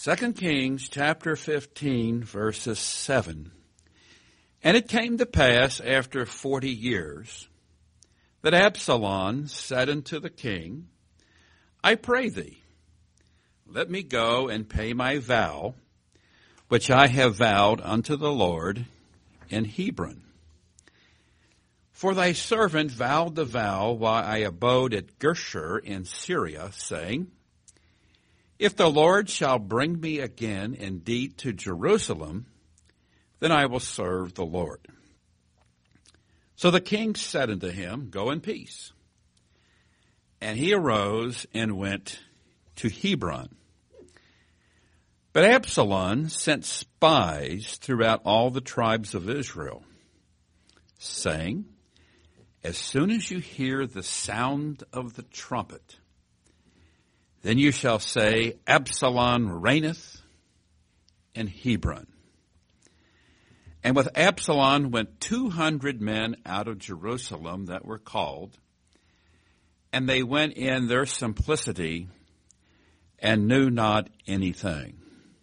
2 Kings chapter 15, verses 7. And it came to pass after 40 years that Absalom said unto the king, I pray thee, let me go and pay my vow, which I have vowed unto the Lord in Hebron. For thy servant vowed the vow while I abode at Geshur in Syria, saying, If the Lord shall bring me again indeed to Jerusalem, then I will serve the Lord. So the king said unto him, Go in peace. And he arose and went to Hebron. But Absalom sent spies throughout all the tribes of Israel, saying, As soon as you hear the sound of the trumpet, then you shall say, Absalom reigneth in Hebron. And with Absalom went 200 men out of Jerusalem that were called, and they went in their simplicity and knew not anything.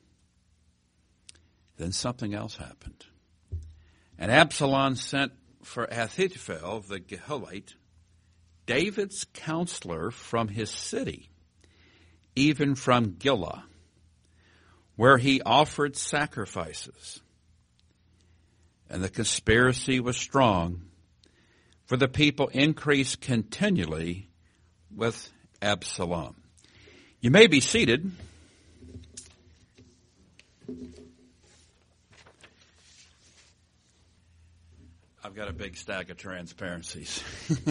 Then something else happened. And Absalom sent for Ahithophel the Gilonite, David's counselor, from his city, even from Gilah, where he offered sacrifices. And the conspiracy was strong, for the people increased continually with Absalom. You may be seated. I've got a big stack of transparencies.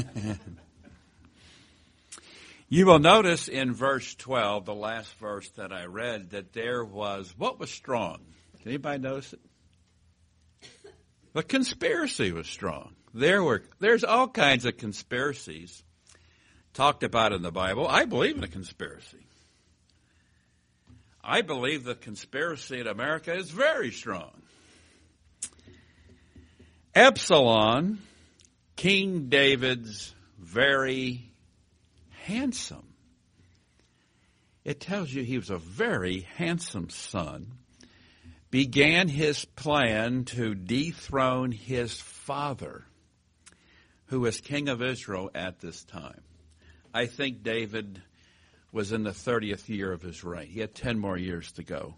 You will notice in verse 12, the last verse that I read, that there was, what was strong? Did anybody notice it? The conspiracy was strong. There's all kinds of conspiracies talked about in the Bible. I believe in a conspiracy. I believe the conspiracy in America is very strong. Absalom, King David's very handsome. It tells you he was a very handsome son, began his plan to dethrone his father, who was king of Israel at this time. I think David was in the 30th year of his reign. He had 10 more years to go.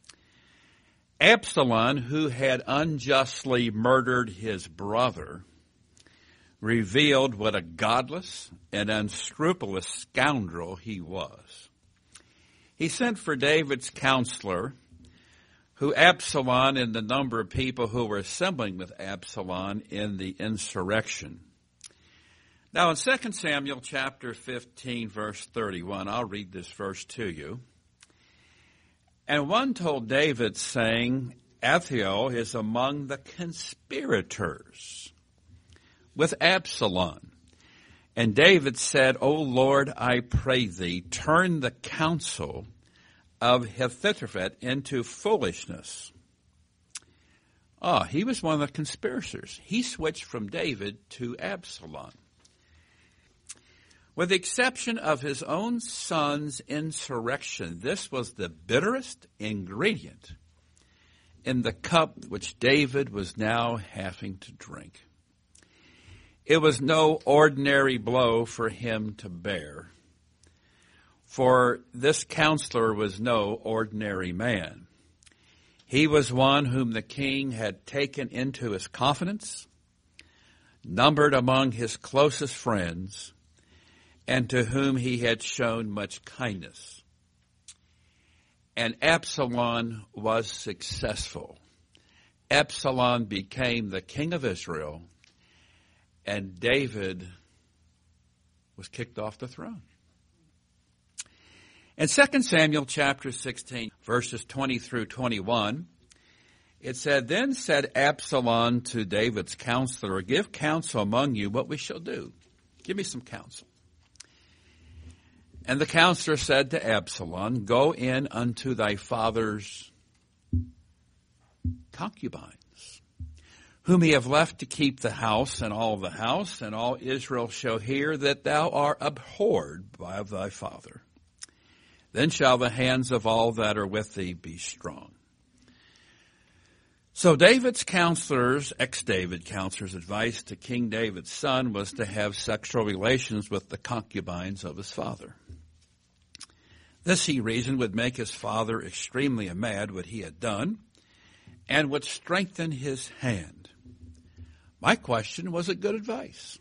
Absalom, who had unjustly murdered his brother, revealed what a godless and unscrupulous scoundrel he was. He sent for David's counselor, who Absalom and the number of people who were assembling with Absalom in the insurrection. Now in 2 Samuel chapter 15, verse 31, I'll read this verse to you. And one told David, saying, Ahithophel is among the conspirators with Absalom. And David said, O Lord, I pray thee, turn the counsel of Ahithophel into foolishness. He was one of the conspirators. He switched from David to Absalom. With the exception of his own son's insurrection, this was the bitterest ingredient in the cup which David was now having to drink. It was no ordinary blow for him to bear, for this counselor was no ordinary man. He was one whom the king had taken into his confidence, numbered among his closest friends, and to whom he had shown much kindness. And Absalom was successful. Absalom became the king of Israel, and David was kicked off the throne. In 2 Samuel chapter 16, verses 20 through 21, it said, Then said Absalom to David's counselor, Give counsel among you what we shall do. Give me some counsel. And the counselor said to Absalom, Go in unto thy father's concubines, whom he have left to keep the house, and all Israel shall hear that thou art abhorred by thy father. Then shall the hands of all that are with thee be strong. So David's counselors, ex-David counselors' advice to King David's son was to have sexual relations with the concubines of his father. This, he reasoned, would make his father extremely mad what he had done and would strengthen his hand. My question, was it good advice?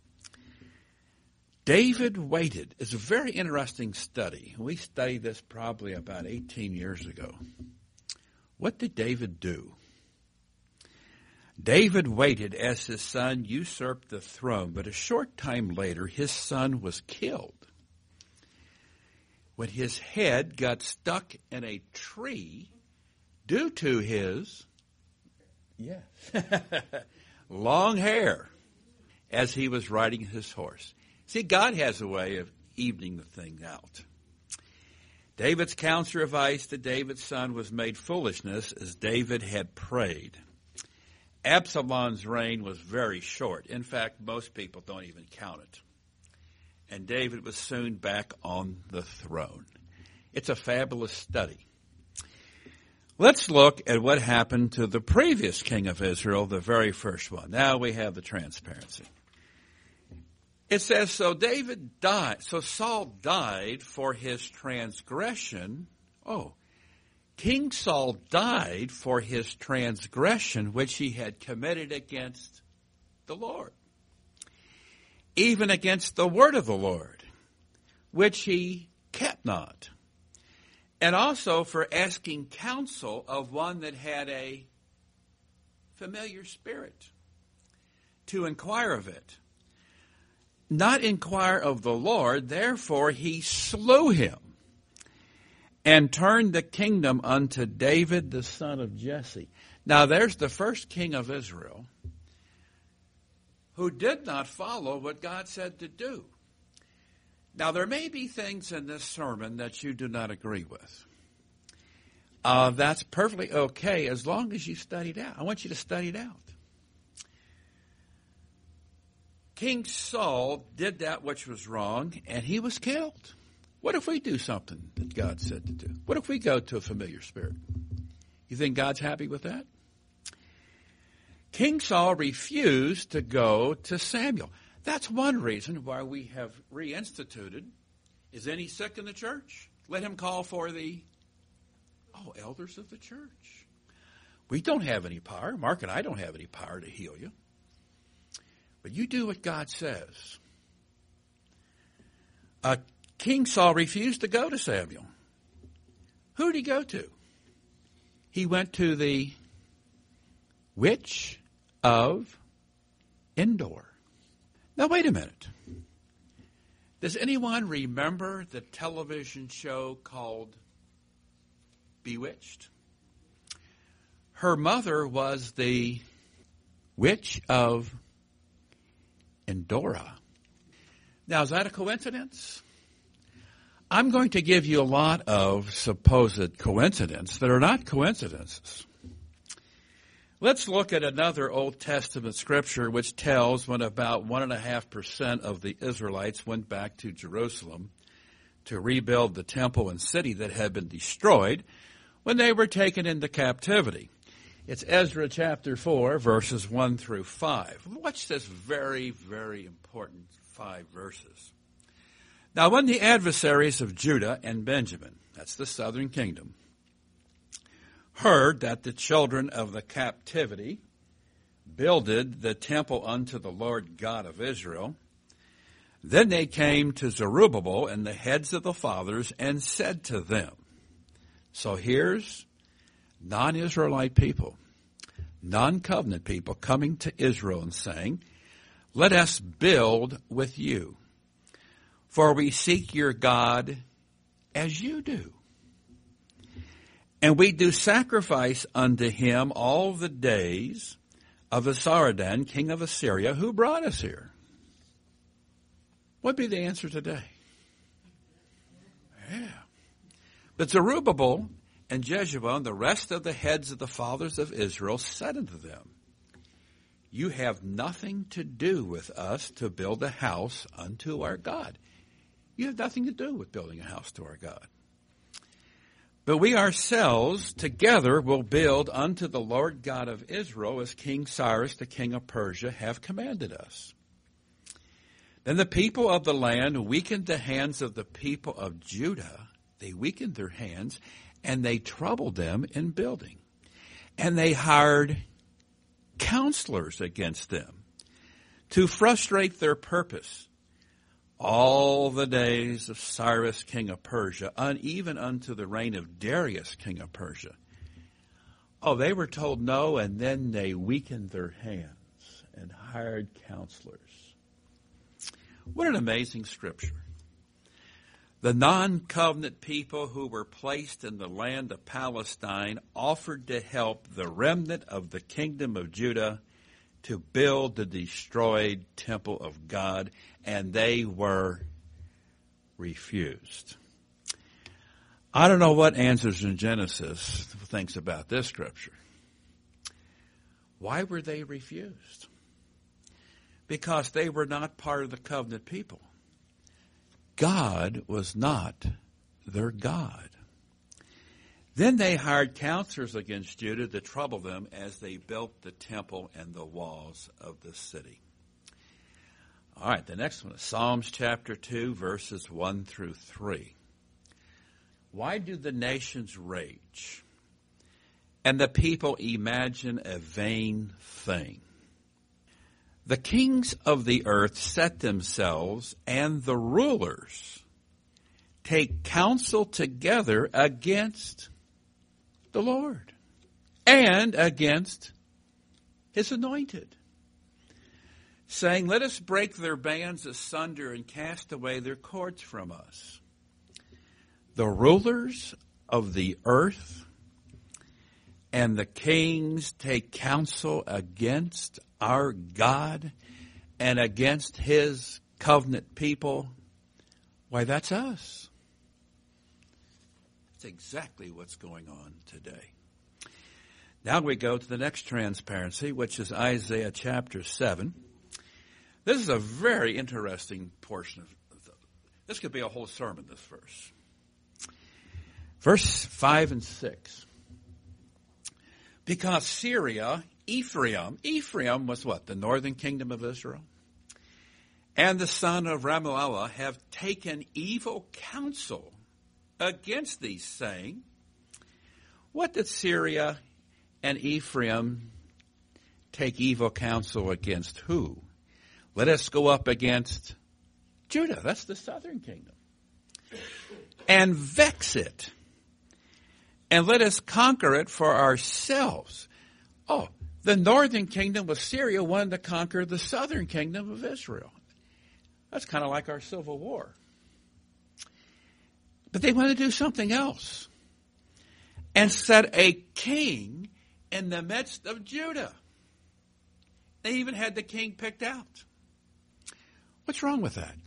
David waited. It's a very interesting study. We studied this probably about 18 years ago. What did David do? David waited as his son usurped the throne, but a short time later, his son was killed when his head got stuck in a tree due to his long hair as he was riding his horse. See, God has a way of evening the thing out. David's counselor advice to David's son was made foolishness as David had prayed. Absalom's reign was very short. In fact, most people don't even count it. And David was soon back on the throne. It's a fabulous study. Let's look at what happened to the previous king of Israel, the very first one. Now we have the transparency. It says, so Saul died for his transgression. King Saul died for his transgression which he had committed against the Lord, even against the word of the Lord, which he kept not, and also for asking counsel of one that had a familiar spirit to inquire of it, not inquire of the Lord. Therefore he slew him and turned the kingdom unto David the son of Jesse. Now there's the first king of Israel who did not follow what God said to do. Now there may be things in this sermon that you do not agree with. That's perfectly okay as long as you study it out. I want you to study it out. King Saul did that which was wrong, and he was killed. What if we do something that God said to do? What if we go to a familiar spirit? You think God's happy with that? King Saul refused to go to Samuel. That's one reason why we have reinstituted, is any sick in the church? Let him call for the elders of the church. We don't have any power. Mark and I don't have any power to heal you. But you do what God says. King Saul refused to go to Samuel. Who did he go to? He went to the witch of Endor. Now, wait a minute. Does anyone remember the television show called Bewitched? Her mother was the witch of Endor. Now, is that a coincidence? I'm going to give you a lot of supposed coincidences that are not coincidences. Let's look at another Old Testament scripture which tells when about 1.5% of the Israelites went back to Jerusalem to rebuild the temple and city that had been destroyed when they were taken into captivity. It's Ezra chapter 4, verses 1 through 5. Watch this very, very important 5 verses. Now, when the adversaries of Judah and Benjamin, that's the southern kingdom, heard that the children of the captivity builded the temple unto the Lord God of Israel, then they came to Zerubbabel and the heads of the fathers and said to them, so here's non-Israelite people, non-covenant people coming to Israel and saying, let us build with you, for we seek your God as you do. And we do sacrifice unto him all the days of Esarhaddon, king of Assyria, who brought us here. What would be the answer today? Yeah. But Zerubbabel and Jeshua and the rest of the heads of the fathers of Israel said unto them, you have nothing to do with us to build a house unto our God. You have nothing to do with building a house to our God. But we ourselves together will build unto the Lord God of Israel as King Cyrus, the king of Persia, have commanded us. Then the people of the land weakened the hands of the people of Judah. They weakened their hands, and they troubled them in building. And they hired counselors against them to frustrate their purpose all the days of Cyrus, king of Persia, even unto the reign of Darius, king of Persia. Oh, they were told no, and then they weakened their hands and hired counselors. What an amazing scripture. The non-covenant people who were placed in the land of Palestine offered to help the remnant of the kingdom of Judah to build the destroyed temple of God, and they were refused. I don't know what Answers in Genesis thinks about this scripture. Why were they refused? Because they were not part of the covenant people. God was not their God. Then they hired counselors against Judah to trouble them as they built the temple and the walls of the city. All right, the next one is Psalms chapter 2, verses 1 through 3. Why do the nations rage and the people imagine a vain thing? The kings of the earth set themselves, and the rulers take counsel together against the Lord and against his anointed, saying, let us break their bands asunder and cast away their cords from us. The rulers of the earth and the kings take counsel against our God and against his covenant people. Why, that's us. That's exactly what's going on today. Now we go to the next transparency, which is Isaiah chapter 7. This is a very interesting portion of this. Could be a whole sermon, this verse. Verse 5 and 6. Because Syria, Ephraim was what? The northern kingdom of Israel? And the son of Ramuelah have taken evil counsel against thee, saying, what did Syria and Ephraim take evil counsel against who? Let us go up against Judah, that's the southern kingdom, and vex it, and let us conquer it for ourselves. Oh, the northern kingdom of Syria wanted to conquer the southern kingdom of Israel. That's kind of like our civil war. But they want to do something else and set a king in the midst of Judah. They even had the king picked out. What's wrong with that?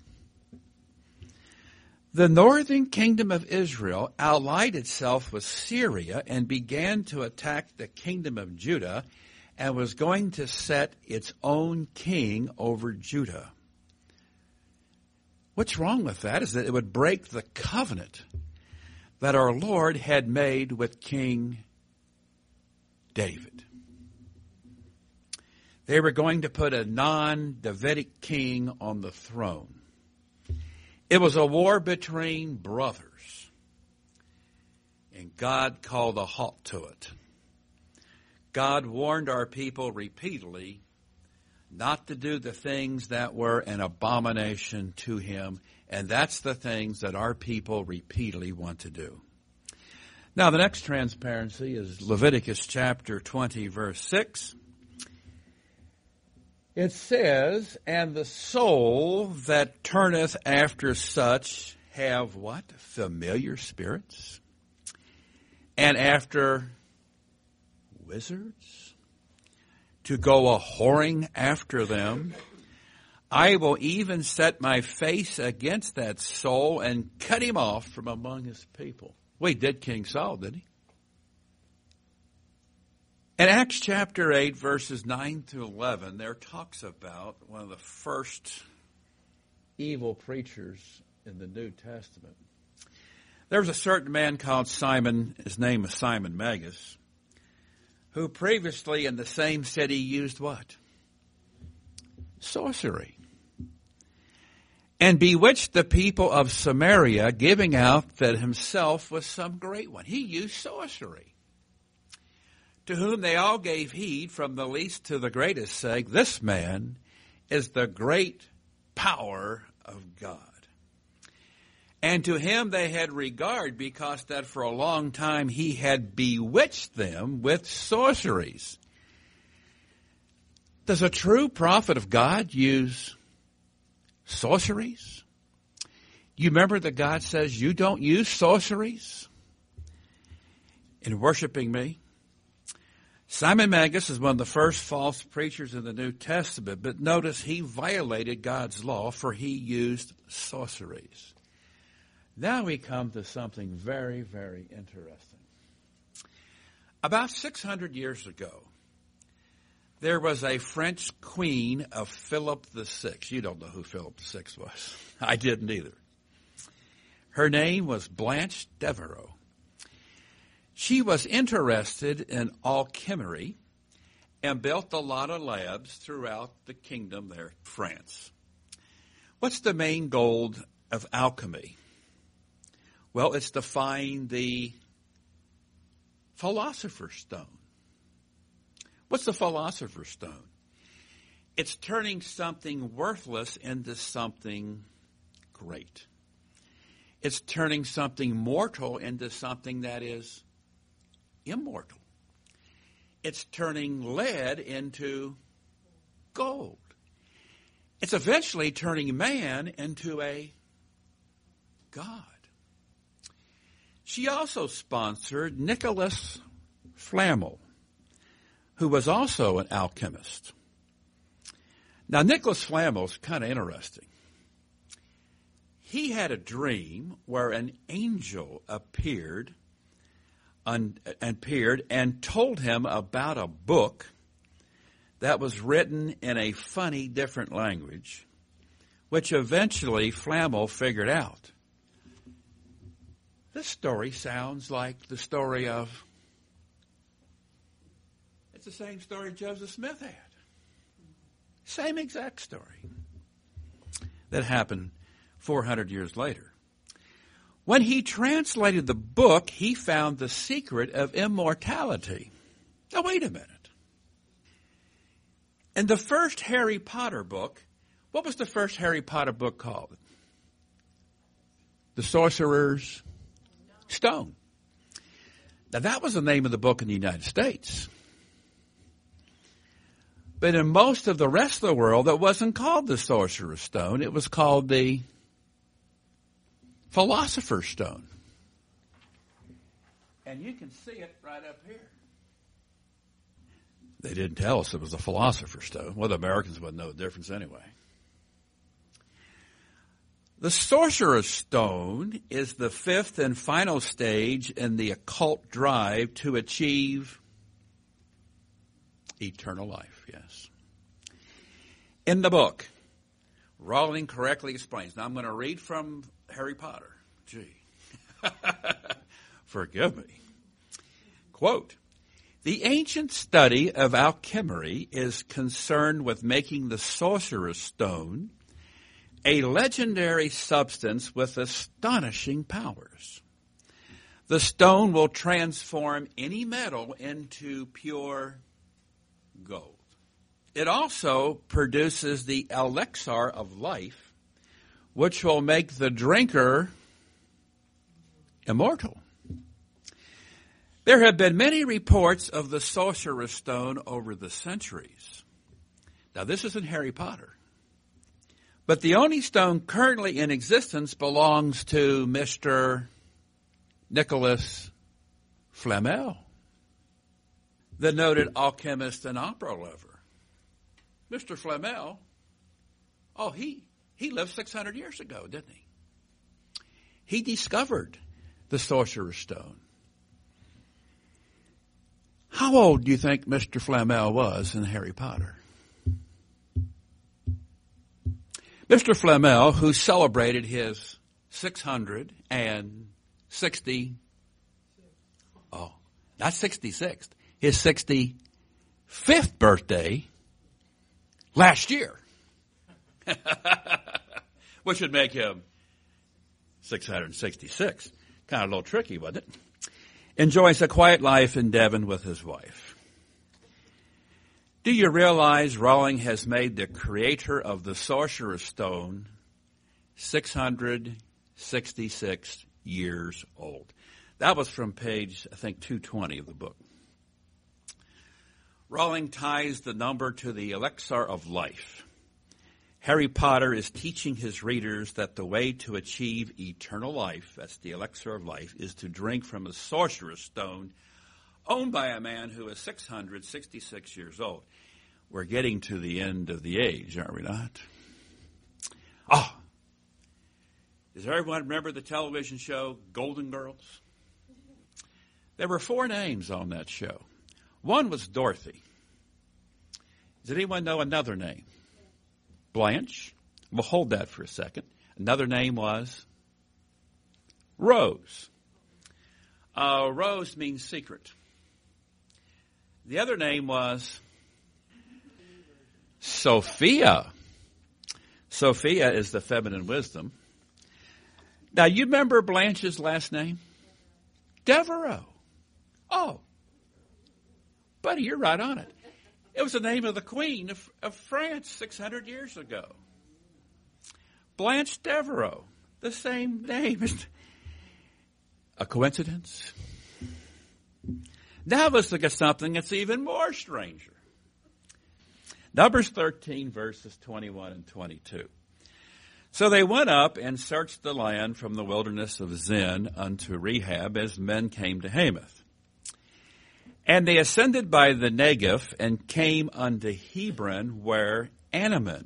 The northern kingdom of Israel allied itself with Syria and began to attack the kingdom of Judah and was going to set its own king over Judah. What's wrong with that is that it would break the covenant that our Lord had made with King David. They were going to put a non-Davidic king on the throne. It was a war between brothers, and God called a halt to it. God warned our people repeatedly not to do the things that were an abomination to him, and that's the things that our people repeatedly want to do. Now, the next transparency is Leviticus chapter 20, verse 6. It says, and the soul that turneth after such have what? Familiar spirits. And after wizards, to go a-whoring after them. I will even set my face against that soul and cut him off from among his people. Well, he did King Saul, didn't he? In Acts chapter 8, verses 9 through 11, there talks about one of the first evil preachers in the New Testament. There was a certain man called Simon, his name was Simon Magus, who previously in the same city used what? Sorcery. And bewitched the people of Samaria, giving out that himself was some great one. He used sorcery. To whom they all gave heed, from the least to the greatest, saying, "This man is the great power of God." And to him they had regard, because that for a long time he had bewitched them with sorceries. Does a true prophet of God use sorceries? You remember that God says you don't use sorceries in worshiping me? Simon Magus is one of the first false preachers in the New Testament, but notice he violated God's law, for he used sorceries. Now we come to something very, very interesting. About 600 years ago, there was a French queen of Philip VI. You don't know who Philip VI was. I didn't either. Her name was Blanche Devereux. She was interested in alchemy and built a lot of labs throughout the kingdom there, France. What's the main goal of alchemy? Well, it's to find the philosopher's stone. What's the philosopher's stone? It's turning something worthless into something great. It's turning something mortal into something that is immortal. It's turning lead into gold. It's eventually turning man into a god. She also sponsored Nicholas Flamel, who was also an alchemist. Now, Nicholas Flamel is kind of interesting. He had a dream where an angel appeared and told him about a book that was written in a funny, different language, which eventually Flamel figured out. This story sounds like the story of, it's the same story Joseph Smith had. Same exact story that happened 400 years later. When he translated the book, he found the secret of immortality. Now, wait a minute. In the first Harry Potter book, what was the first Harry Potter book called? The Sorcerer's Stone. Now, that was the name of the book in the United States. But in most of the rest of the world, it wasn't called the Sorcerer's Stone. It was called the Philosopher's Stone. And you can see it right up here. They didn't tell us it was a Philosopher's Stone. Well, the Americans wouldn't know the difference anyway. The Sorcerer's Stone is the fifth and final stage in the occult drive to achieve eternal life, yes. In the book, Rowling correctly explains. Now, I'm going to read from Harry Potter. Gee. Forgive me. Quote, "The ancient study of alchemy is concerned with making the Sorcerer's Stone a legendary substance with astonishing powers. The stone will transform any metal into pure gold. It also produces the elixir of life, which will make the drinker immortal. There have been many reports of the Sorcerer's Stone over the centuries." Now, this isn't Harry Potter. "But the only stone currently in existence belongs to Mr. Nicholas Flamel, the noted alchemist and opera lover." Mr. Flamel, he lived 600 years ago, didn't he? He discovered the Sorcerer's Stone. How old do you think Mr. Flamel was in Harry Potter? Mr. Flamel, who celebrated his 610th 60. Oh, not 66th. His 65th birthday last year. Which would make him 666. Kind of a little tricky, wasn't it? Enjoys a quiet life in Devon with his wife. Do you realize Rowling has made the creator of the Sorcerer's Stone 666 years old? That was from page, I think, 220 of the book. Rowling ties the number to the elixir of life. Harry Potter is teaching his readers that the way to achieve eternal life, that's the elixir of life, is to drink from a sorcerer's stone owned by a man who is 666 years old. We're getting to the end of the age, aren't we not? Oh, does everyone remember the television show Golden Girls? There were 4 names on that show. One was Dorothy. Does anyone know another name? Blanche. We'll hold that for a second. Another name was Rose. Rose means secret. The other name was Sophia. Sophia is the feminine wisdom. Now, you remember Blanche's last name? Devereaux. Oh, buddy, you're right on it. It was the name of the Queen of France 600 years ago. Blanche Devereaux, the same name. A coincidence? Now let's look at something that's even more stranger. Numbers 13, verses 21 and 22. So they went up and searched the land from the wilderness of Zin unto Rehab as men came to Hamath. And they ascended by the Negev and came unto Hebron, where Anaman,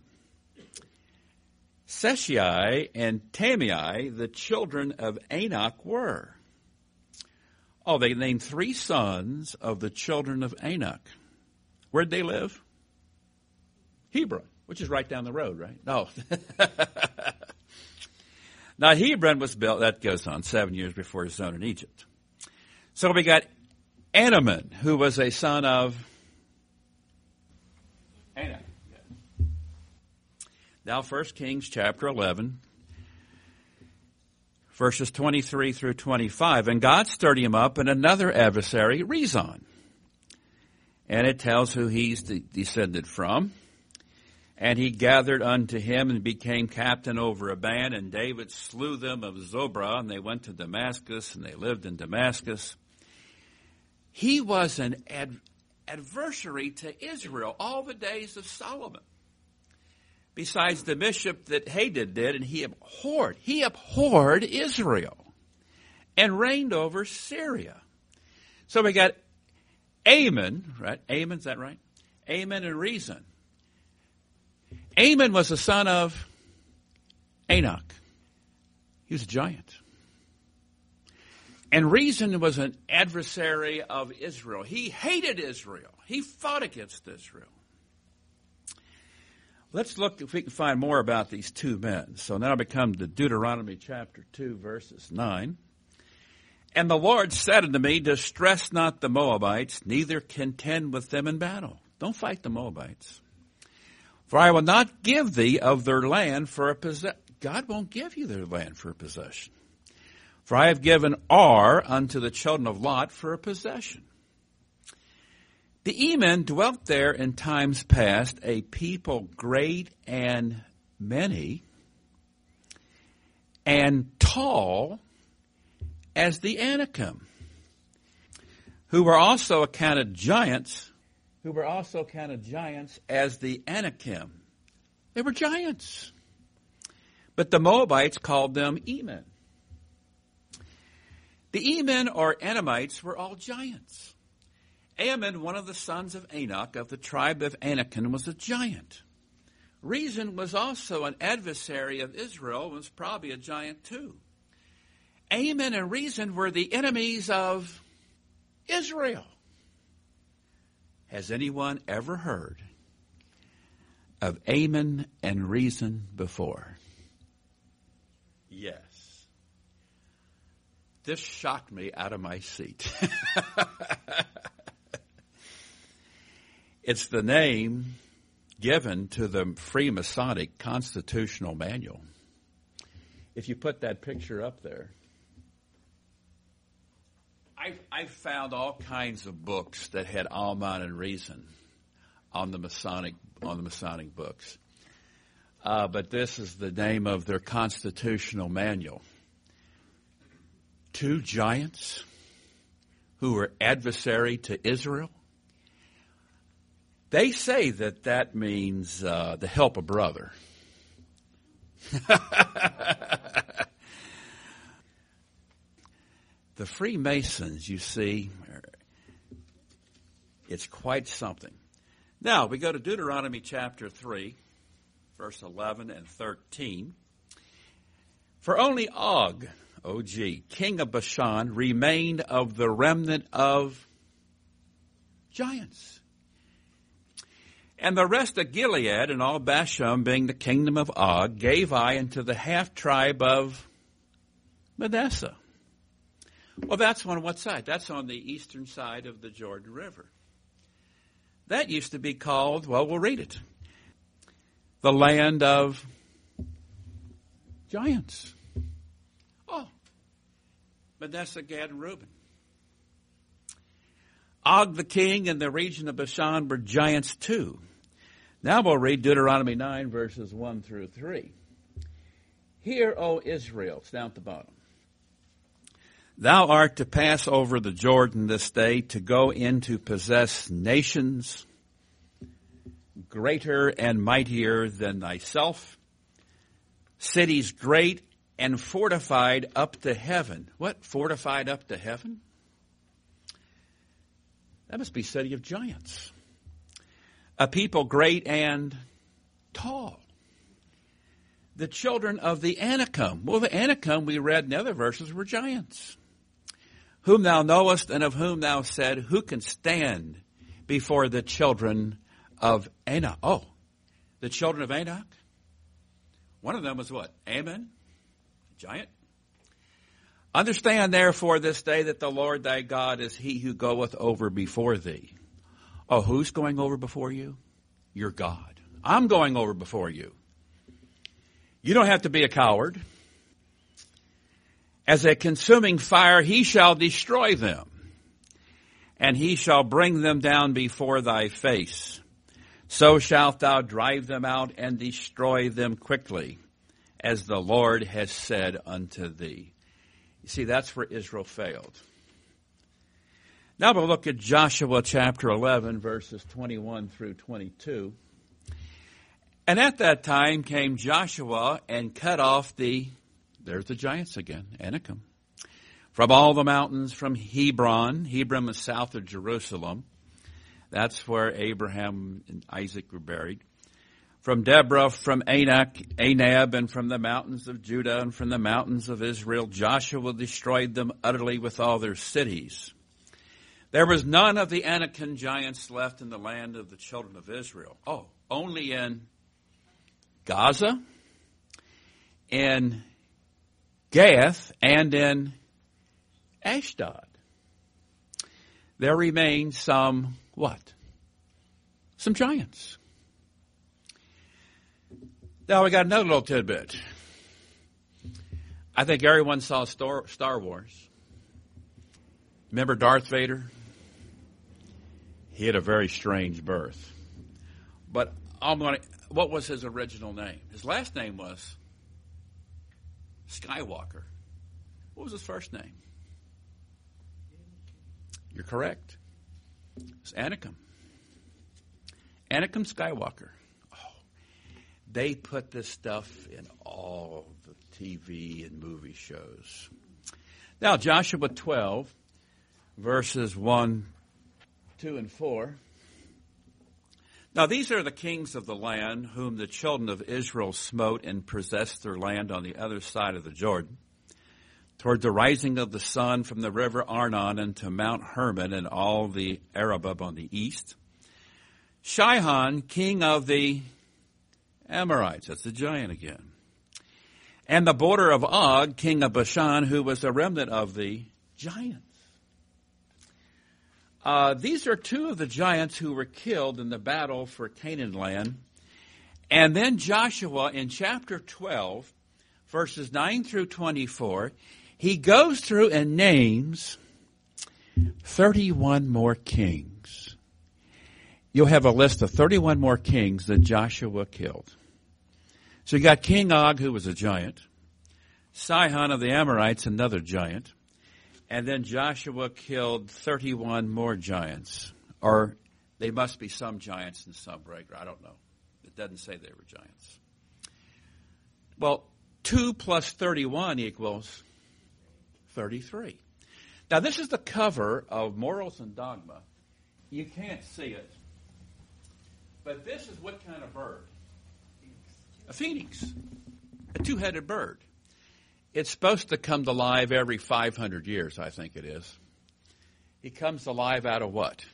Sheshai, and Tamai, the children of Anak, were. Oh, they named 3 sons of the children of Anak. Where'd they live? Hebron, which is right down the road, right? No. Now, Hebron was built, that goes on, 7 years before his son in Egypt. So we got Anaman, who was a son of Anak. Now, 1 Kings chapter 11, verses 23 through 25. And God stirred him up in another adversary, Rezon. And it tells who he's descended from. And he gathered unto him and became captain over a band. And David slew them of Zobra, and they went to Damascus, and they lived in Damascus. He was an adversary to Israel all the days of Solomon. Besides the mischief that Hadad did, and he abhorred Israel and reigned over Syria. So we got Amon, right? Amon, is that right? Amon and Rezon. Amon was the son of Anak. He was a giant. And Rezon was an adversary of Israel. He hated Israel. He fought against Israel. Let's look if we can find more about these 2 men. So now we come to Deuteronomy chapter 2, verses 9. And the Lord said unto me, distress not the Moabites, neither contend with them in battle. Don't fight the Moabites. For I will not give thee of their land for a possession. God won't give you their land for a possession. For I have given Ar unto the children of Lot for a possession. The Eman dwelt there in times past, a people great and many, and tall as the Anakim, who were also counted giants as the Anakim. They were giants. But the Moabites called them Eman. The Eman or Anamites were all giants. Ammon, one of the sons of Anak of the tribe of Anakim, was a giant. Rezon was also an adversary of Israel, was probably a giant too. Ammon and Rezon were the enemies of Israel. Has anyone ever heard of Ammon and Rezon before? Yes. This shocked me out of my seat. It's the name given to the Freemasonic Constitutional Manual. If you put that picture up there, I've found all kinds of books that had Alman and Reason on the Masonic books. But this is the name of their constitutional manual. Two giants who were adversary to Israel. They say that means to help a brother. The Freemasons, you see, it's quite something. Now, we go to Deuteronomy chapter 3, verse 11 and 13. For only Og, O-G, king of Bashan, remained of the remnant of giants. And the rest of Gilead and all Bashan, being the kingdom of Og, gave I unto the half-tribe of Manasseh. Well, that's on what side? That's on the eastern side of the Jordan River. That used to be called, well, we'll read it, the land of giants. Oh, Manasseh, Gad, and Reuben. Og the king and the region of Bashan were giants too. Now we'll read Deuteronomy 9, verses 1 through 3. Hear, O Israel, it's down at the bottom. Thou art to pass over the Jordan this day to go in to possess nations greater and mightier than thyself, cities great and fortified up to heaven. What? Fortified up to heaven? That must be a city of giants. A people great and tall. The children of the Anakim. Well, the Anakim we read in other verses were giants. Whom thou knowest and of whom thou said, who can stand before the children of Anak? Oh, the children of Anak? One of them was what? Ammon, giant. Understand therefore this day that the Lord thy God is he who goeth over before thee. Oh, who's going over before you? Your God. I'm going over before you. You don't have to be a coward. As a consuming fire, he shall destroy them, and he shall bring them down before thy face. So shalt thou drive them out and destroy them quickly, as the Lord has said unto thee. You see, that's where Israel failed. Now we'll look at Joshua chapter 11, verses 21 through 22. And at that time came Joshua and cut off there's the giants again, Anakim, from all the mountains, from Hebron. Hebron is south of Jerusalem. That's where Abraham and Isaac were buried. From Deborah, from Anab, and from the mountains of Judah, and from the mountains of Israel, Joshua destroyed them utterly with all their cities. There was none of the Anakim giants left in the land of the children of Israel. Oh, only in Gaza, in Gath, and in Ashdod. There remain some, what? Some giants. Now we got another little tidbit. I think everyone saw Star Wars. Remember Darth Vader? He had a very strange birth. But what was his original name? His last name was Skywalker. What was his first name? You're correct. It's Anakim. Anakim Skywalker. Oh, they put this stuff in all the TV and movie shows. Now, Joshua 12, verses 1, 2, and 4. Now these are the kings of the land whom the children of Israel smote and possessed their land on the other side of the Jordan, toward the rising of the sun from the river Arnon unto Mount Hermon and all the Arabah on the east. Shihon, king of the Amorites, that's the giant again. and the border of Og, king of Bashan, who was a remnant of the giants. These are two of the giants who were killed in the battle for Canaan land. And then Joshua, in chapter 12, verses 9 through 24, he goes through and names 31 more kings. You'll have a list of 31 more kings that Joshua killed. So you got King Og, who was a giant, Sihon of the Amorites, another giant, and then Joshua killed 31 more giants. Or they must be some giants and some regular. I don't know. It doesn't say they were giants. Well, 2 plus 31 equals 33. Now, this is the cover of Morals and Dogma. You can't see it. But this is what kind of bird? A phoenix. A two-headed bird. It's supposed to come to life every 500 years, I think it is. He comes to life out of what?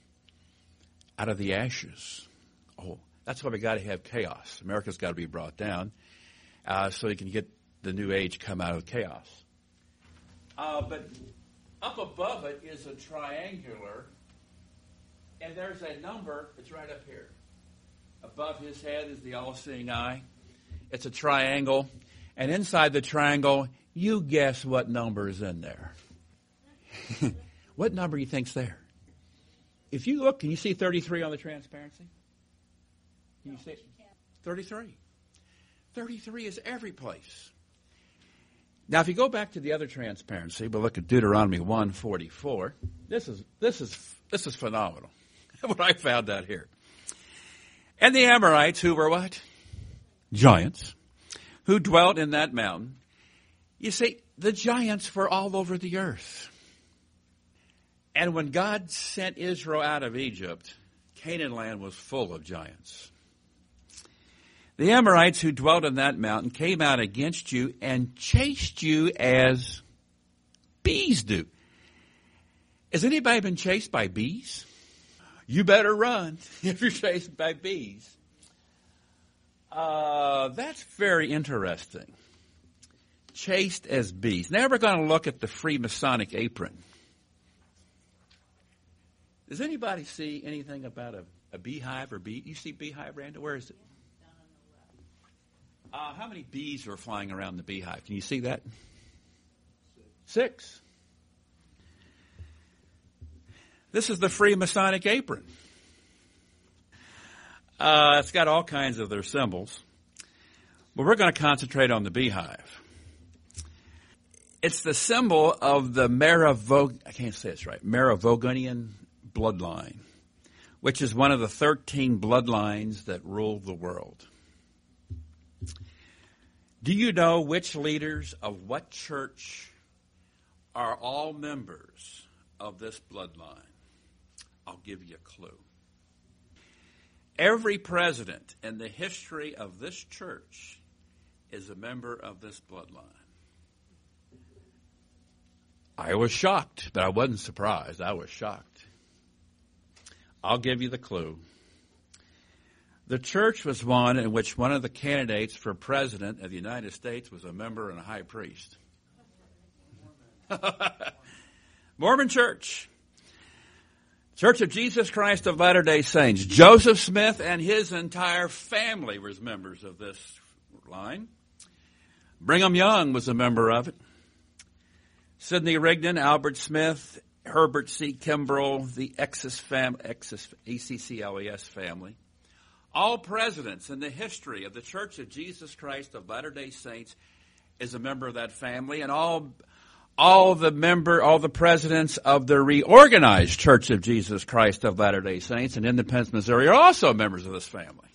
Out of the ashes. Oh, that's why we got to have chaos. America's got to be brought down so you can get the new age come out of chaos. But up above it is a triangular, and there's a number. It's right up here. Above his head is the all-seeing eye. It's a triangle. And inside the triangle, you guess what number is in there. What number do you think's there? If you look, can you see 33 on the transparency? Can you see it? 33. 33 is every place. Now, if you go back to the other transparency, we'll look at Deuteronomy 1:44. This is phenomenal. What I found out here. And the Amorites, who were what? Giants, who dwelt in that mountain. You see, the giants were all over the earth. And when God sent Israel out of Egypt, Canaan land was full of giants. The Amorites who dwelt in that mountain came out against you and chased you as bees do. Has anybody been chased by bees? You better run if you're chased by bees. That's very interesting. Chased as bees. Now we're going to look at the Freemasonic apron. Does anybody see anything about a beehive or bee? You see beehive, Randa? Where is it? How many bees are flying around the beehive? Can you see that? 6. This is the Freemasonic apron. It's got all kinds of their symbols. But we're going to concentrate on the beehive. It's the symbol of the Merovingian bloodline, which is one of the 13 bloodlines that rule the world. Do you know which leaders of what church are all members of this bloodline? I'll give you a clue. Every president in the history of this church is a member of this bloodline. I was shocked, but I wasn't surprised. I was shocked. I'll give you the clue. The church was one in which one of the candidates for president of the United States was a member and a high priest. Mormon Church. Church of Jesus Christ of Latter-day Saints. Joseph Smith and his entire family was members of this line. Brigham Young was a member of it. Sidney Rigdon, Albert Smith, Herbert C. Kimbrell, the ECCLES family. All presidents in the history of the Church of Jesus Christ of Latter-day Saints is a member of that family, and all the presidents of the reorganized Church of Jesus Christ of Latter-day Saints in Independence, Missouri are also members of this family.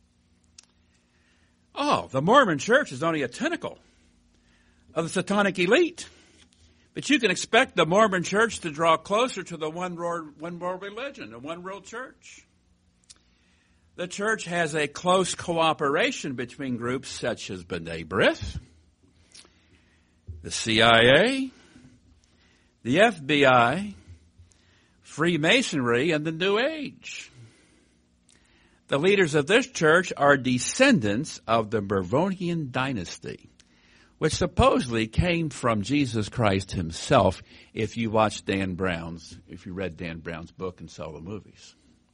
Oh, the Mormon Church is only a tentacle of the satanic elite. But you can expect the Mormon Church to draw closer to the one world religion, the one world church. The church has a close cooperation between groups such as B'nai B'rith, the CIA, the FBI, Freemasonry, and the New Age. The leaders of this church are descendants of the Merovingian dynasty, which supposedly came from Jesus Christ himself if you read Dan Brown's book and saw the movies.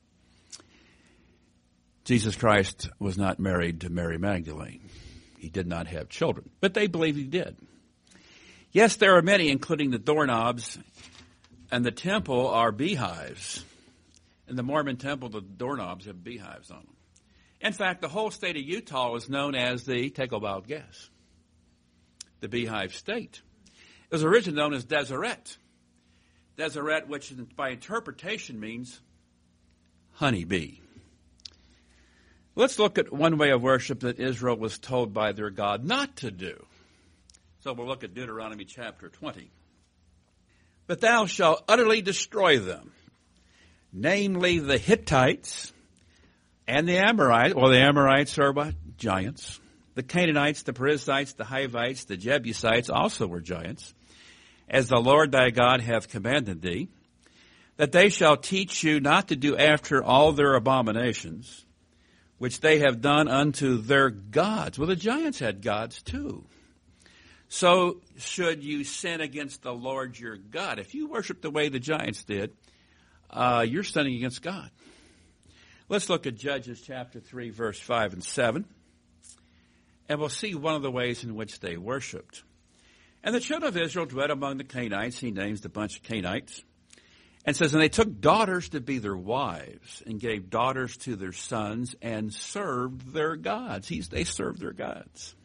Jesus Christ was not married to Mary Magdalene. He did not have children, but they believe he did. Yes, there are many, including the doorknobs and the temple, are beehives. In the Mormon temple, the doorknobs have beehives on them. In fact, the whole state of Utah is known as take a wild guess, the Beehive State. It was originally known as Deseret. Deseret, which by interpretation means honeybee. Let's look at one way of worship that Israel was told by their God not to do. So we'll look at Deuteronomy chapter 20. But thou shalt utterly destroy them, namely the Hittites and the Amorites. Well, the Amorites are what? Giants. The Canaanites, the Perizzites, the Hivites, the Jebusites also were giants, as the Lord thy God hath commanded thee, that they shall teach you not to do after all their abominations, which they have done unto their gods. Well, the giants had gods too. So should you sin against the Lord your God. If you worship the way the giants did, you're sinning against God. Let's look at Judges chapter 3, verse 5 and 7. And we'll see one of the ways in which they worshipped. And the children of Israel dwelt among the Canaanites. He names a bunch of Canaanites. And says, and they took daughters to be their wives, and gave daughters to their sons, and served their gods. They served their gods.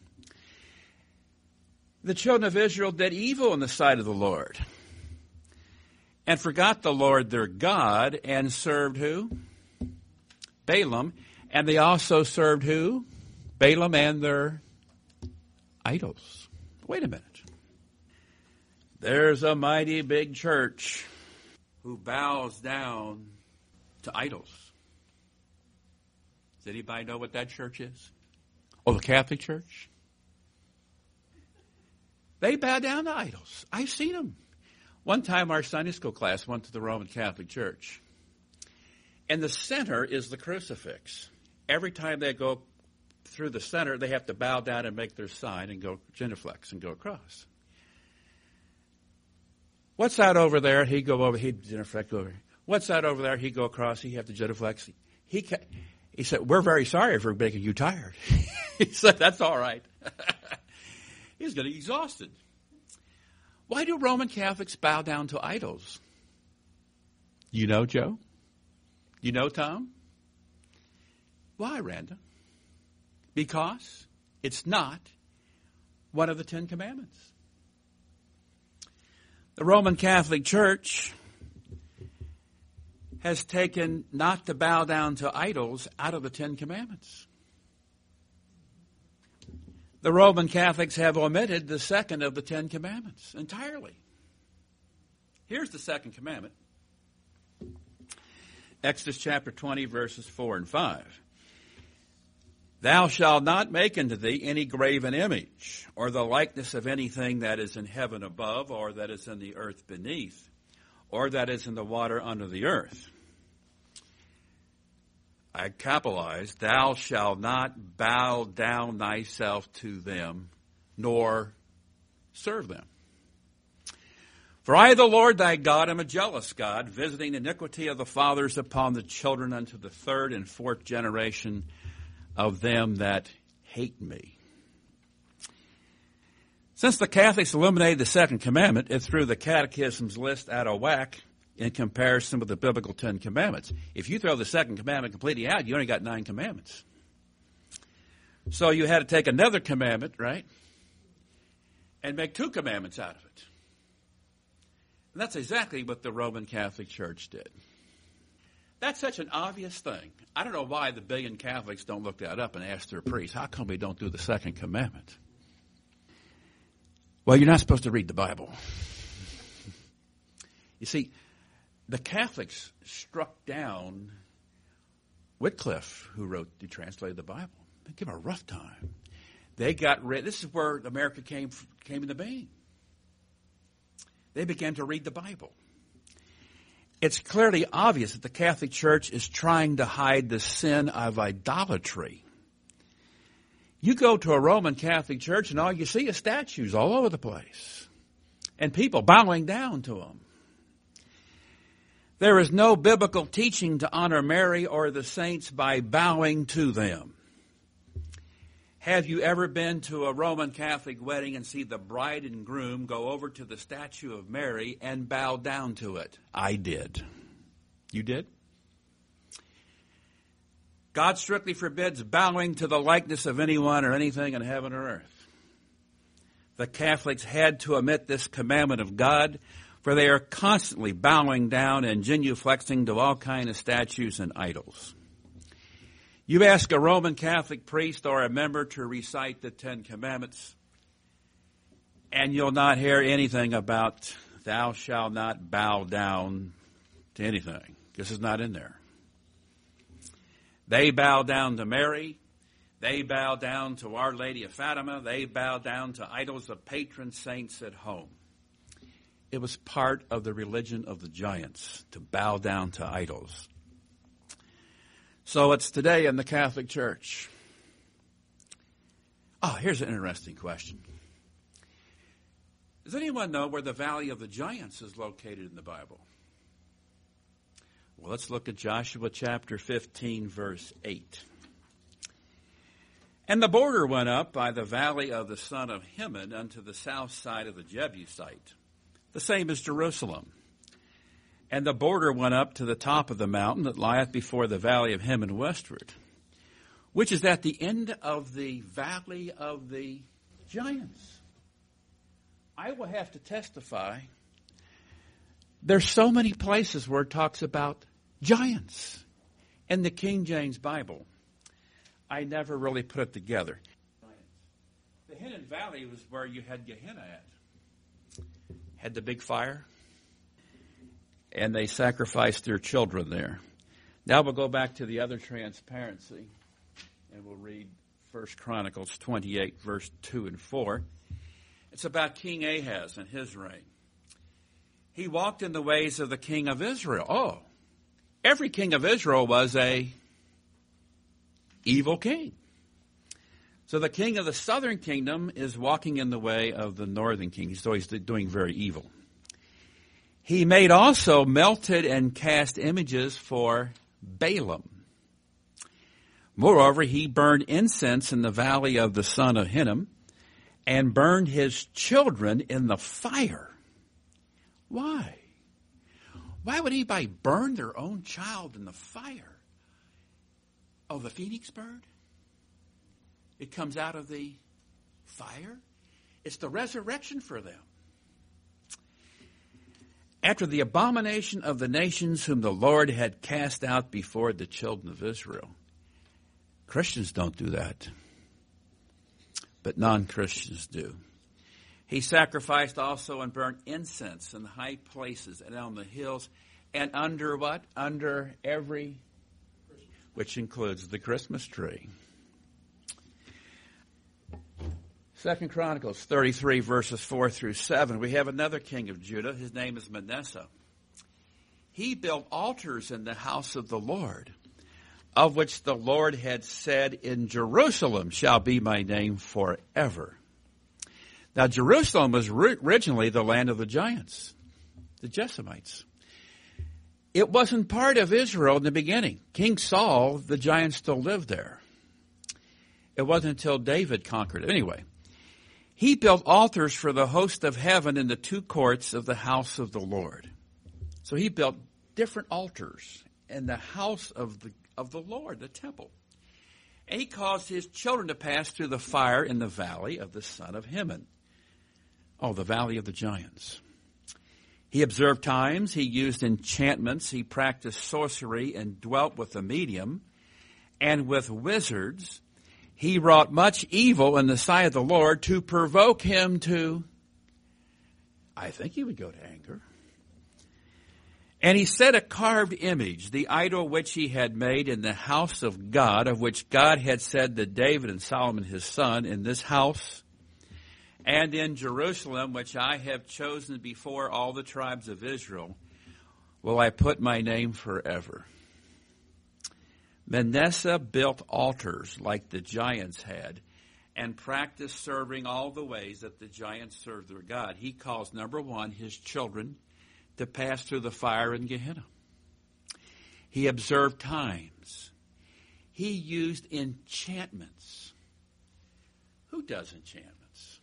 The children of Israel did evil in the sight of the Lord, and forgot the Lord their God, and served who? Balaam. And they also served who? Balaam and their idols. Wait a minute. There's a mighty big church who bows down to idols. Does anybody know what that church is? Oh, the Catholic Church? They bow down to idols. I've seen them. One time our Sunday school class went to the Roman Catholic Church. And the center is the crucifix. Every time they go through the center, they have to bow down and make their sign and go genuflex and go across. What's that over there? He'd go over, he'd genuflect over. What's that over there? He'd go across, he'd have to genuflex. He said, we're very sorry for making you tired. He said, that's all right. He's getting exhausted. Why do Roman Catholics bow down to idols? You know, Joe? You know, Tom? Why, Randa? Because it's not one of the 10 Commandments. The Roman Catholic Church has taken not to bow down to idols out of the 10 Commandments. The Roman Catholics have omitted the second of the 10 Commandments entirely. Here's the second commandment. Exodus chapter 20, verses 4 and 5. Thou shalt not make unto thee any graven image, or the likeness of anything that is in heaven above, or that is in the earth beneath, or that is in the water under the earth. I capitalize, thou shalt not bow down thyself to them, nor serve them. For I, the Lord thy God, am a jealous God, visiting iniquity of the fathers upon the children unto the third and fourth generation of them that hate me. Since the Catholics eliminated the second commandment, it threw the Catechism's list out of whack in comparison with the biblical 10 commandments. If you throw the second commandment completely out, you only got 9 commandments. So you had to take another commandment, right, and make 2 commandments out of it. And that's exactly what the Roman Catholic Church did. That's such an obvious thing. I don't know why the billion Catholics don't look that up and ask their priests, how come we don't do the second commandment? Well, you're not supposed to read the Bible. You see, the Catholics struck down Wycliffe, who translated the Bible. They gave him a rough time. They got rid. This is where America came into being. They began to read the Bible. It's clearly obvious that the Catholic Church is trying to hide the sin of idolatry. You go to a Roman Catholic church and all you see is statues all over the place and people bowing down to them. There is no biblical teaching to honor Mary or the saints by bowing to them. Have you ever been to a Roman Catholic wedding and see the bride and groom go over to the statue of Mary and bow down to it? I did. You did? God strictly forbids bowing to the likeness of anyone or anything in heaven or earth. The Catholics had to omit this commandment of God, for they are constantly bowing down and genuflexing to all kinds of statues and idols. You ask a Roman Catholic priest or a member to recite the Ten Commandments, and you'll not hear anything about thou shalt not bow down to anything. This is not in there. They bow down to Mary. They bow down to Our Lady of Fatima. They bow down to idols of patron saints at home. It was part of the religion of the giants to bow down to idols. So it's today in the Catholic Church. Oh, here's an interesting question. Does anyone know where the Valley of the Giants is located in the Bible? Well, let's look at Joshua chapter 15, verse 8. And the border went up by the valley of the son of Hinnom unto the south side of the Jebusite, the same as Jerusalem. And the border went up to the top of the mountain that lieth before the valley of Hinnom westward, which is at the end of the valley of the giants. I will have to testify, there's so many places where it talks about giants in the King James Bible. I never really put it together. The Hinnom Valley was where you had Gehenna at. Had the big fire. And they sacrificed their children there. Now we'll go back to the other transparency. And we'll read 1 Chronicles 28, verse 2 and 4. It's about King Ahaz and his reign. He walked in the ways of the king of Israel. Oh, every king of Israel was a evil king. So the king of the southern kingdom is walking in the way of the northern king. So he's doing very evil. He made also melted and cast images for Balaam. Moreover, he burned incense in the valley of the son of Hinnom and burned his children in the fire. Why? Why would anybody burn their own child in the fire? Oh, the phoenix bird? It comes out of the fire? It's the resurrection for them. After the abomination of the nations whom the Lord had cast out before the children of Israel. Christians don't do that, but non-Christians do. He sacrificed also and burnt incense in the high places and on the hills and under what? Under every, which includes the Christmas tree. 2 Chronicles 33, verses 4 through 7. We have another king of Judah. His name is Manasseh. He built altars in the house of the Lord, of which the Lord had said, in Jerusalem shall be my name forever. Now, Jerusalem was originally the land of the giants, the Jesamites. It wasn't part of Israel in the beginning. King Saul, the giants still lived there. It wasn't until David conquered it. Anyway, he built altars for the host of heaven in the two courts of the house of the Lord. So he built different altars in the house of the Lord, the temple. And he caused his children to pass through the fire in the valley of the son of Hinnom. Oh, the valley of the giants. He observed times, he used enchantments, he practiced sorcery and dwelt with the medium and with wizards. He wrought much evil in the sight of the Lord to provoke him to, I think he would go to anger. And he set a carved image, the idol which he had made in the house of God, of which God had said to David and Solomon his son, in this house and in Jerusalem, which I have chosen before all the tribes of Israel, will I put my name forever. Manasseh built altars like the giants had, and practice serving all the ways that the giants serve their God. He calls, number one, his children to pass through the fire in Gehenna. He observed times. He used enchantments. Who does enchantments?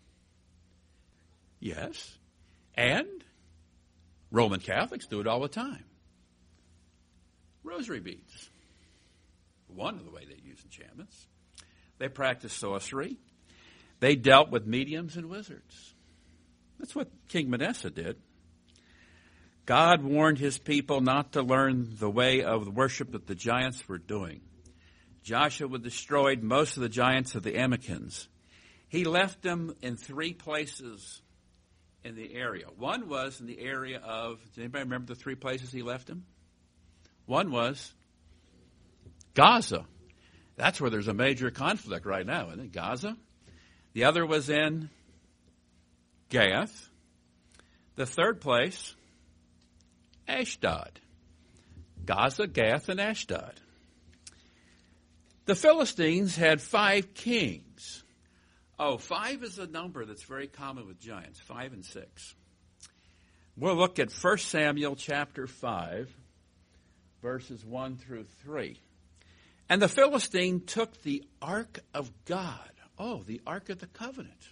Yes. And Roman Catholics do it all the time. Rosary beads. One of the ways they use enchantments. They practiced sorcery. They dealt with mediums and wizards. That's what King Manasseh did. God warned his people not to learn the way of the worship that the giants were doing. Joshua destroyed most of the giants of the Anakims. He left them in 3 places in the area. One was in the area of, does anybody remember the 3 places he left them? One was Gaza. That's where there's a major conflict right now, isn't it? Gaza. The other was in Gath. The third place, Ashdod. Gaza, Gath, and Ashdod. The Philistines had 5 kings. 5 is a number that's very common with giants, 5 and 6. We'll look at 1 Samuel chapter 5, verses 1 through 3. And the Philistine took the ark of God, the ark of the covenant,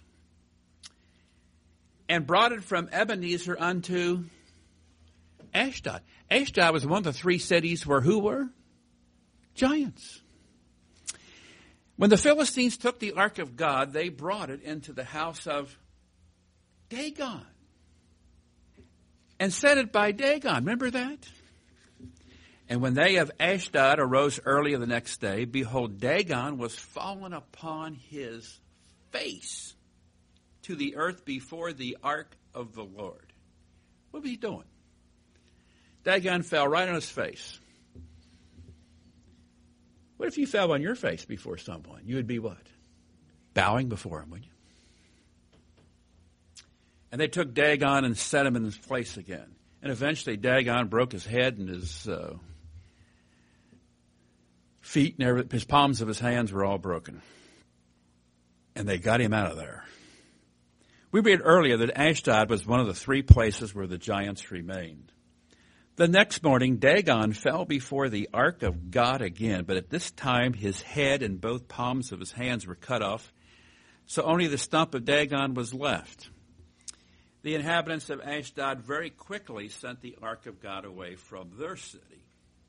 and brought it from Ebenezer unto Ashdod. Ashdod was one of the 3 cities where who were? Giants. When the Philistines took the ark of God, they brought it into the house of Dagon and set it by Dagon. Remember that? And when they of Ashdod arose early the next day, behold, Dagon was fallen upon his face to the earth before the ark of the Lord. What was he doing? Dagon fell right on his face. What if you fell on your face before someone? You would be what? Bowing before him, wouldn't you? And they took Dagon and set him in his place again. And eventually Dagon broke his head and his feet and everything. His palms of his hands were all broken. And they got him out of there. We read earlier that Ashdod was one of the 3 places where the giants remained. The next morning, Dagon fell before the ark of God again, but at this time his head and both palms of his hands were cut off, so only the stump of Dagon was left. The inhabitants of Ashdod very quickly sent the ark of God away from their city.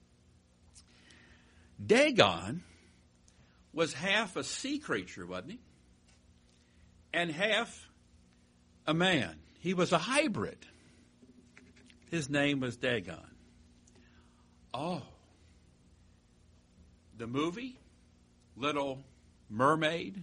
Dagon was half a sea creature, wasn't he? And half a man. He was a hybrid. His name was Dagon. The movie, Little Mermaid,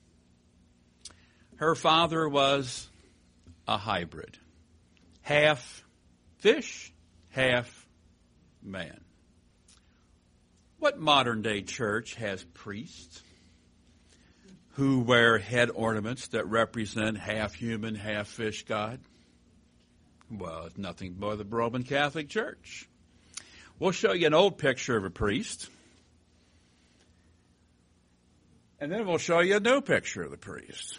her father was a hybrid. Half fish, half man. What modern day church has priests who wear head ornaments that represent half human, half fish God? Well, it's nothing but the Roman Catholic Church. We'll show you an old picture of a priest. And then we'll show you a new picture of the priest.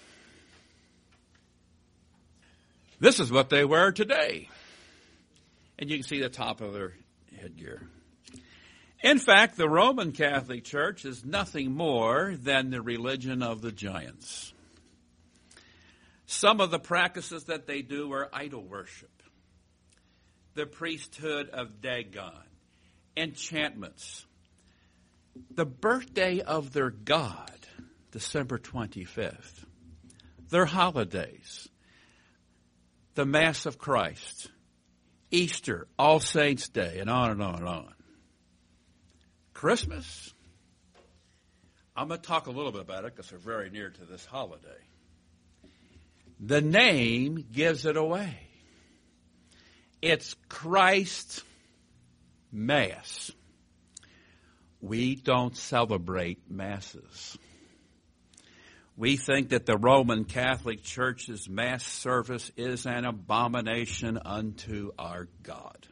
This is what they wear today. And you can see the top of their headgear. In fact, the Roman Catholic Church is nothing more than the religion of the giants. Some of the practices that they do are idol worship, the priesthood of Dagon, enchantments, the birthday of their god, December 25th, their holidays, the Mass of Christ, Easter, All Saints' Day, and on and on and on. Christmas, I'm going to talk a little bit about it because we're very near to this holiday. The name gives it away. It's Christ Mass. We don't celebrate masses. We think that the Roman Catholic Church's Mass service is an abomination unto our God.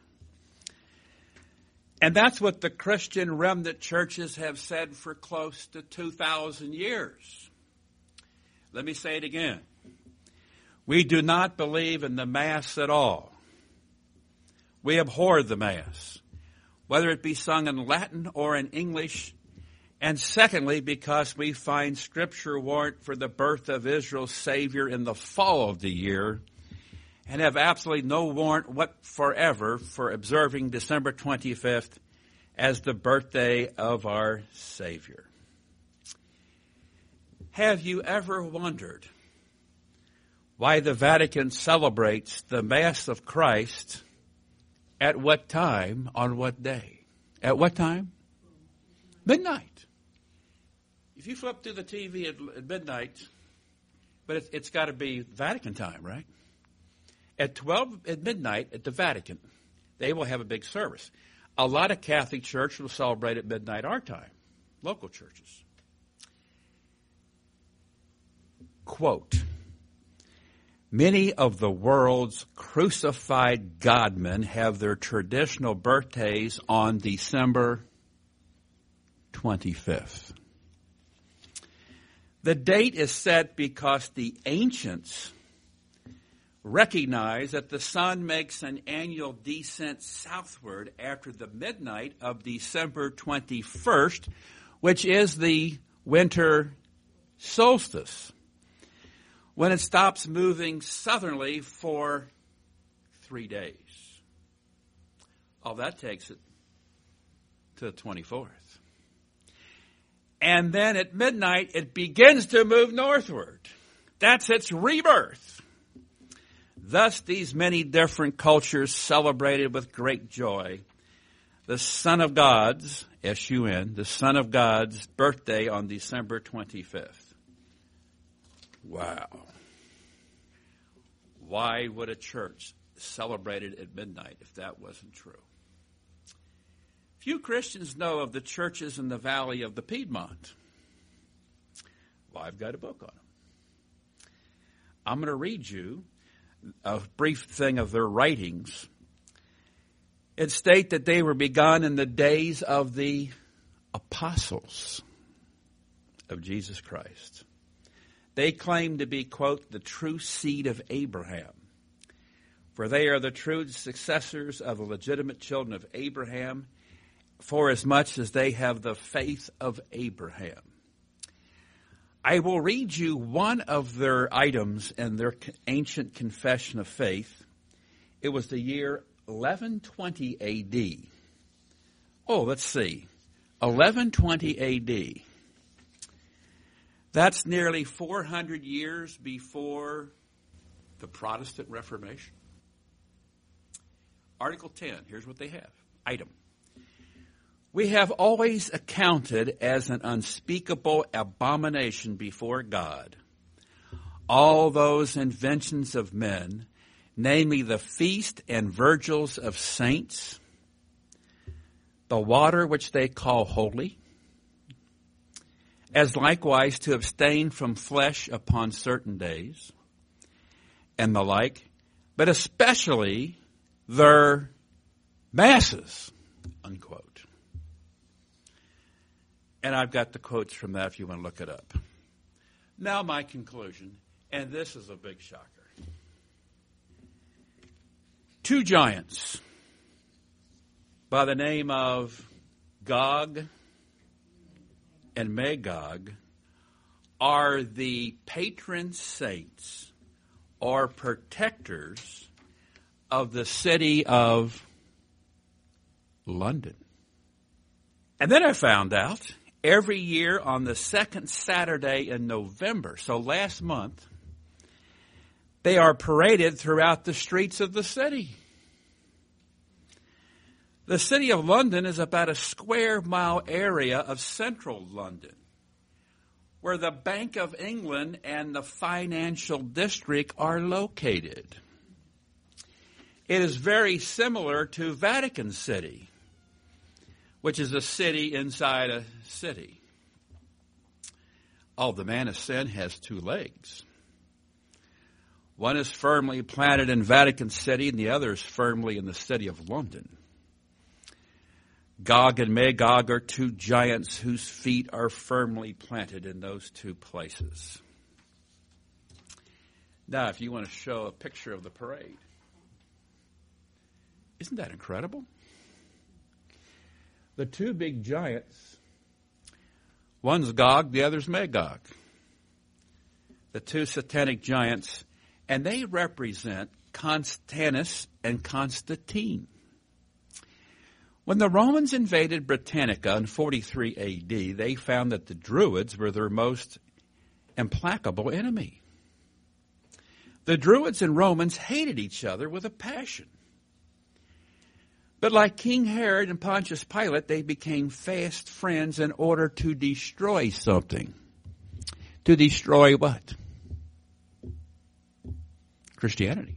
And that's what the Christian remnant churches have said for close to 2,000 years. Let me say it again. We do not believe in the Mass at all. We abhor the Mass, whether it be sung in Latin or in English. And secondly, because we find Scripture warrant for the birth of Israel's Savior in the fall of the year, and have absolutely no warrant forever for observing December 25th as the birthday of our Savior. Have you ever wondered why the Vatican celebrates the Mass of Christ at what time, on what day? At what time? Midnight. If you flip through the TV at midnight, but it's got to be Vatican time, right? At 12 at midnight at the Vatican, they will have a big service. A lot of Catholic churches will celebrate at midnight our time, local churches. Quote, many of the world's crucified godmen have their traditional birthdays on December 25th. The date is set because the ancients recognize that the sun makes an annual descent southward after the midnight of December 21st, which is the winter solstice, when it stops moving southerly for 3 days. Oh, that takes it to the 24th. And then at midnight, it begins to move northward. That's its rebirth. Thus, these many different cultures celebrated with great joy the Son of God's, S-U-N, the Son of God's birthday on December 25th. Wow. Why would a church celebrate it at midnight if that wasn't true? Few Christians know of the churches in the valley of the Piedmont. Well, I've got a book on them. I'm going to read you a brief thing of their writings. It states that they were begun in the days of the apostles of Jesus Christ. They claim to be, quote, the true seed of Abraham, for they are the true successors of the legitimate children of Abraham, for as much as they have the faith of Abraham. I will read you one of their items in their ancient confession of faith. It was the year 1120 A.D. Oh, let's see. 1120 A.D. That's nearly 400 years before the Protestant Reformation. Article 10, here's what they have. Item. We have always accounted as an unspeakable abomination before God all those inventions of men, namely the feast and virgils of saints, the water which they call holy, as likewise to abstain from flesh upon certain days, and the like, but especially their masses, unquote. And I've got the quotes from that if you want to look it up. Now my conclusion, and this is a big shocker. Two giants by the name of Gog and Magog are the patron saints or protectors of the city of London. And then I found out every year on the second Saturday in November, so last month, they are paraded throughout the streets of the city. The city of London is about a square mile area of central London, where the Bank of England and the financial district are located. It is very similar to Vatican City, which is a city inside a city. Oh, the man of sin has two legs. One is firmly planted in Vatican City, and the other is firmly in the city of London. Gog and Magog are two giants whose feet are firmly planted in those two places. Now, if you want to show a picture of the parade, isn't that incredible? The two big giants, one's Gog, the other's Magog. The two satanic giants, and they represent Constantius and Constantine. When the Romans invaded Britannica in 43 AD, they found that the Druids were their most implacable enemy. The Druids and Romans hated each other with a passion. But like King Herod and Pontius Pilate, they became fast friends in order to destroy something. To destroy what? Christianity.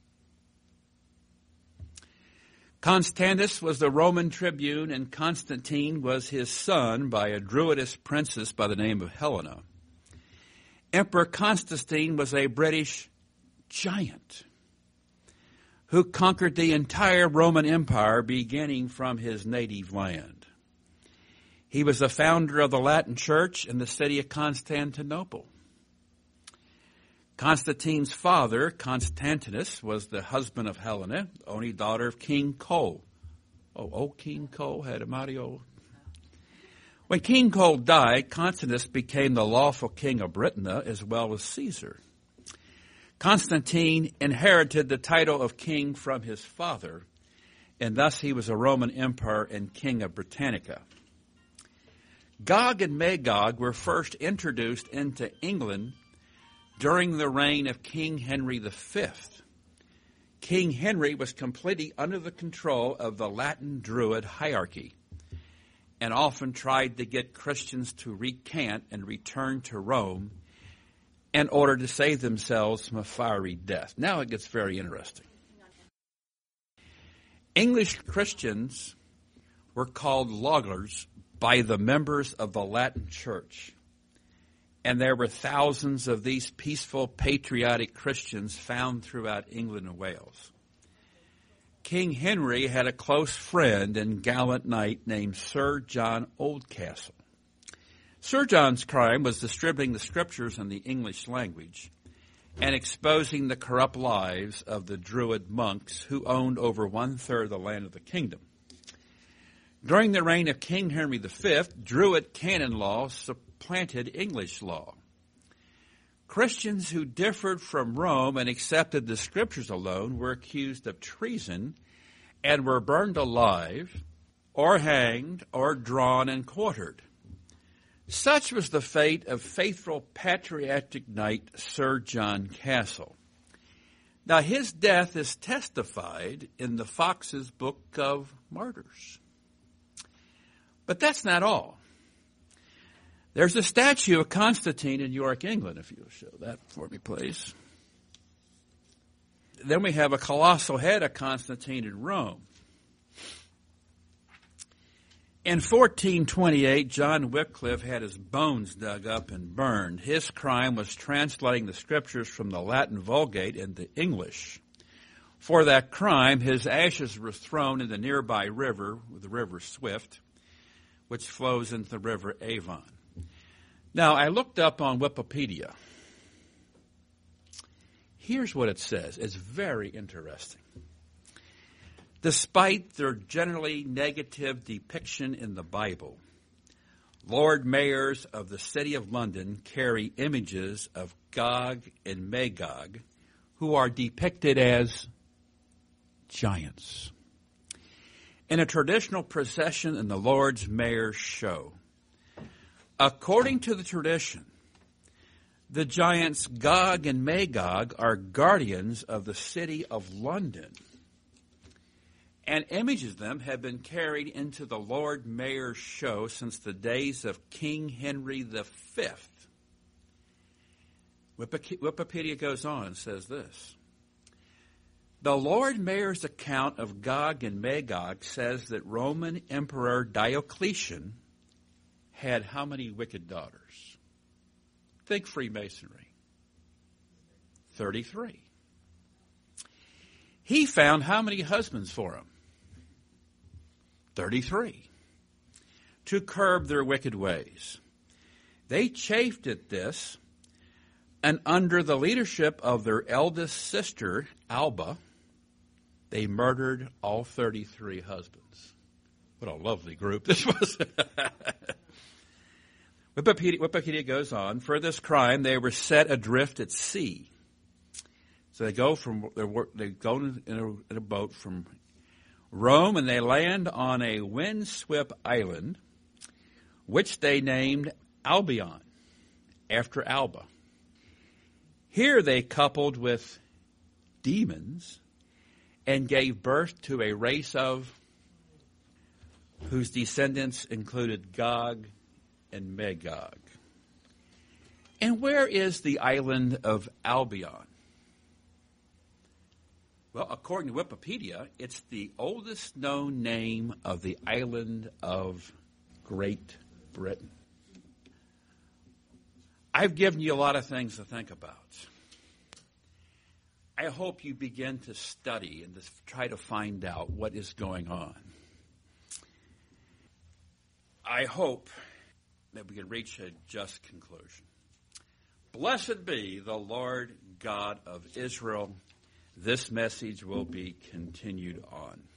Constantius was the Roman tribune, and Constantine was his son by a Druidess princess by the name of Helena. Emperor Constantine was a British giant who conquered the entire Roman Empire beginning from his native land. He was the founder of the Latin Church in the city of Constantinople. Constantine's father, Constantinus, was the husband of Helena, the only daughter of King Cole. Old King Cole had a mighty old. When King Cole died, Constantinus became the lawful king of Britain as well as Caesar. Constantine inherited the title of king from his father, and thus he was a Roman emperor and king of Britannica. Gog and Magog were first introduced into England during the reign of King Henry V. King Henry was completely under the control of the Latin Druid hierarchy and often tried to get Christians to recant and return to Rome in order to save themselves from a fiery death. Now it gets very interesting. English Christians were called loggers by the members of the Latin Church. And there were thousands of these peaceful, patriotic Christians found throughout England and Wales. King Henry had a close friend and gallant knight named Sir John Oldcastle. Sir John's crime was distributing the scriptures in the English language and exposing the corrupt lives of the Druid monks who owned over 1/3 of the land of the kingdom. During the reign of King Henry V, Druid canon law supplanted English law. Christians who differed from Rome and accepted the scriptures alone were accused of treason and were burned alive or hanged or drawn and quartered. Such was the fate of faithful patriotic knight Sir John Castle. Now his death is testified in the Fox's Book of Martyrs. But that's not all. There's a statue of Constantine in York, England, if you'll show that for me, please. Then we have a colossal head of Constantine in Rome. In 1428, John Wycliffe had his bones dug up and burned. His crime was translating the scriptures from the Latin Vulgate into English. For that crime, his ashes were thrown in the nearby river, the River Swift, which flows into the River Avon. Now, I looked up on Wikipedia. Here's what it says. It's very interesting. Despite their generally negative depiction in the Bible, Lord Mayors of the City of London carry images of Gog and Magog, who are depicted as giants, in a traditional procession in the Lord's Mayor's Show. According to the tradition, the giants Gog and Magog are guardians of the city of London, and images of them have been carried into the Lord Mayor's Show since the days of King Henry V. Wikipedia goes on and says this. The Lord Mayor's account of Gog and Magog says that Roman Emperor Diocletian had how many wicked daughters? Think Freemasonry. 33. He found how many husbands for him? 33. To curb their wicked ways. They chafed at this And under the leadership of their eldest sister, Alba, they murdered all 33 husbands. What a lovely group this was. Wikipedia goes on. For this crime, they were set adrift at sea. So they go in a boat from Rome, and they land on a windswept island, which they named Albion, after Alba. Here they coupled with demons and gave birth to a race of whose descendants included Gog and Magog. And where is the island of Albion? Well, according to Wikipedia, it's the oldest known name of the island of Great Britain. I've given you a lot of things to think about. I hope you begin to study and to try to find out what is going on. I hope that we can reach a just conclusion. Blessed be the Lord God of Israel. This message will be continued on.